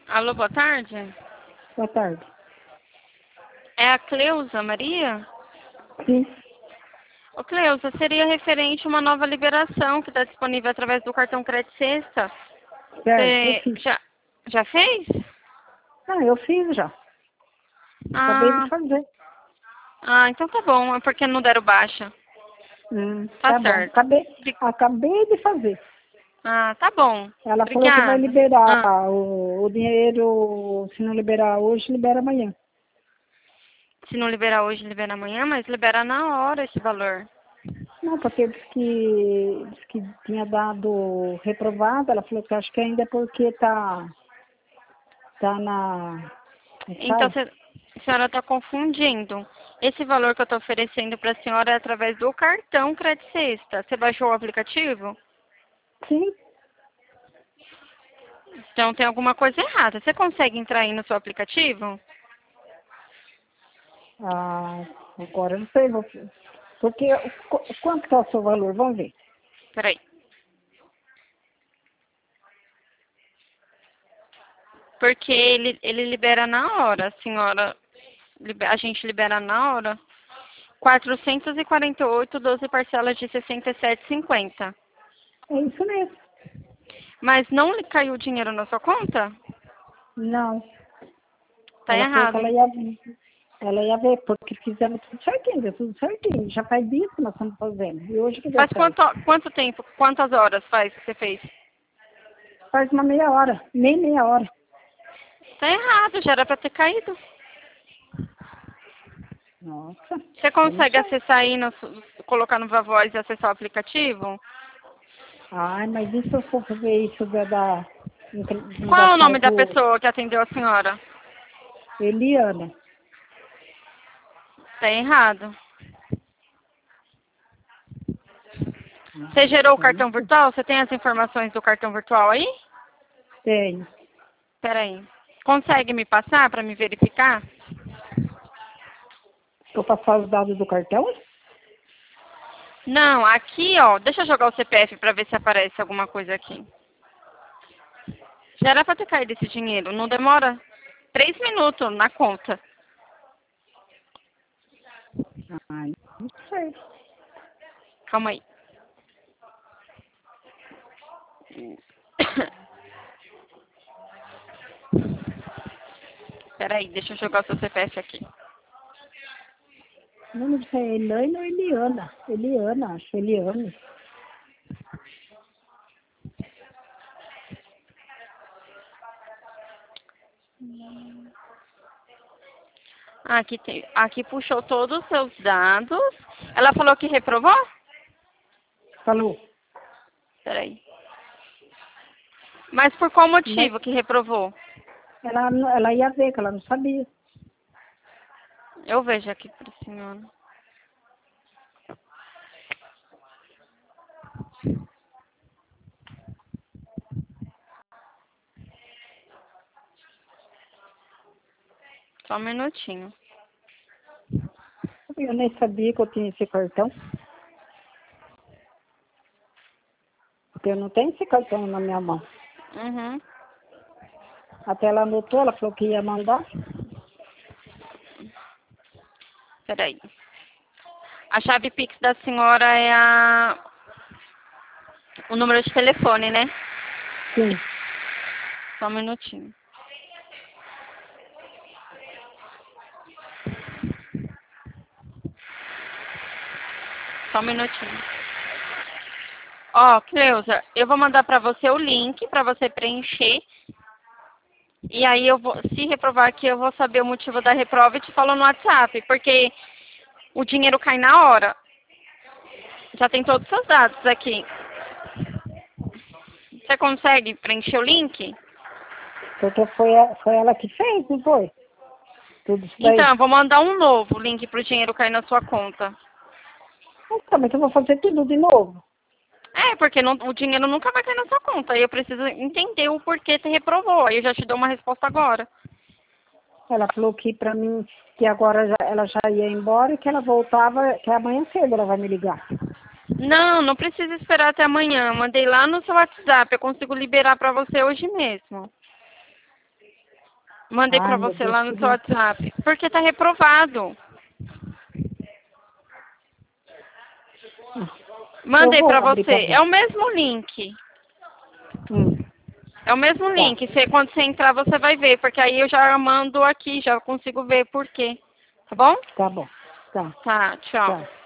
Alô, boa tarde. Boa tarde. É a Cleusa Maria? Sim, Ô, Cleusa, seria referente a uma nova liberação que está disponível através do cartão Crédito Sexta. certo, eu Você fiz. já fez? Não, eu fiz já. Acabei de Ah, fazer. então tá bom. É porque não deram baixa. Tá Tá bom. certo. Acabei de fazer. Ah, tá bom. Ela falou que vai Obrigada. liberar Ah, o dinheiro, se não liberar hoje, libera amanhã. se não liberar hoje, libera amanhã, mas libera na hora esse valor. Não, porque disse que tinha dado reprovado. Ela falou que acho que ainda é porque tá na. Como que Então, fala? a senhora está confundindo. Esse valor que eu estou oferecendo para a senhora é através do cartão Crédito Sexta. Você baixou o aplicativo? Sim. Então tem alguma coisa errada. Você consegue entrar aí no seu aplicativo? Ah, agora eu não sei. Porque quanto que é o seu valor? Vamos ver. Peraí. Porque ele libera na hora, a senhora. A gente libera na hora. 448, 12 parcelas de 67,50. É isso mesmo. Mas não lhe caiu o dinheiro na sua conta? Não. Tá Ela falou que errado, hein? ela ia ver, porque fizemos tudo certinho, deu tudo certinho. Já faz dias que nós estamos fazendo. E hoje que deu Faz certo. quanto tempo, quantas horas faz que você fez? Faz uma meia hora, nem meia hora. Tá errado, já era pra ter caído. Nossa, Você eu não consegue sei. acessar aí, colocar no Viva Voz e acessar o aplicativo? Ai, mas e se eu for fazer isso Qual é o engraçar nome da pessoa que atendeu a senhora? Eliana? Tá errado. Você Ai, gerou o eu não cartão sei. virtual? Você tem as informações do cartão virtual aí? Tenho. Peraí. Consegue me passar para me verificar? Vou passar os dados do cartão? Não, aqui, ó. Deixa eu jogar o CPF para ver se aparece alguma coisa aqui. Já era para ter caído esse dinheiro. Não demora 3 minutos na conta. Ai, não sei. Calma aí. Peraí, deixa eu jogar o seu CPF aqui. O nome disso é Elaine ou Eliana? Eliana, acho. Eliane. Aqui, aqui puxou todos os seus dados. Ela falou que reprovou? Falou. Peraí. Mas por qual Mas motivo que reprovou? ela ia ver, que ela não sabia. Eu vejo aqui para a senhora. Só um minutinho. Eu nem sabia que eu tinha esse cartão. Porque eu não tenho esse cartão na minha mão. Uhum. Até ela anotou, ela falou que ia mandar. Peraí. A chave Pix da senhora é o número de telefone, né? Sim. Só um minutinho. Só um minutinho. Ó, Cleusa, eu vou mandar pra você o link pra você preencher. E aí eu vou, se reprovar aqui, eu vou saber o motivo da reprova e te falo no WhatsApp, porque o dinheiro cai na hora. Já tem todos os seus dados aqui. Você consegue preencher o link? Porque foi ela que fez, não foi? Tudo isso Então, daí. eu vou mandar um novo link pro dinheiro cair na sua conta. Então, mas eu vou fazer tudo de novo. É, porque o dinheiro nunca vai cair na sua conta. E eu preciso entender o porquê você reprovou. Aí eu já te dou uma resposta agora. Ela falou que pra mim, que agora ela já ia embora e que ela voltava, que amanhã cedo ela vai me ligar. Não, não precisa esperar até amanhã. Mandei lá no seu WhatsApp. Eu consigo liberar pra você hoje mesmo. Mandei pra Ai, meu você Deus, lá que no seu ruim. WhatsApp. Porque tá reprovado. Ah, eu Mandei pra vou abrir para você. ver. É o mesmo link. Hum, É o mesmo tá, link. Quando você entrar, você vai ver. Porque aí eu já mando aqui, já consigo ver por quê. Tá bom? tá bom. Tá, Tá, tchau. tchau.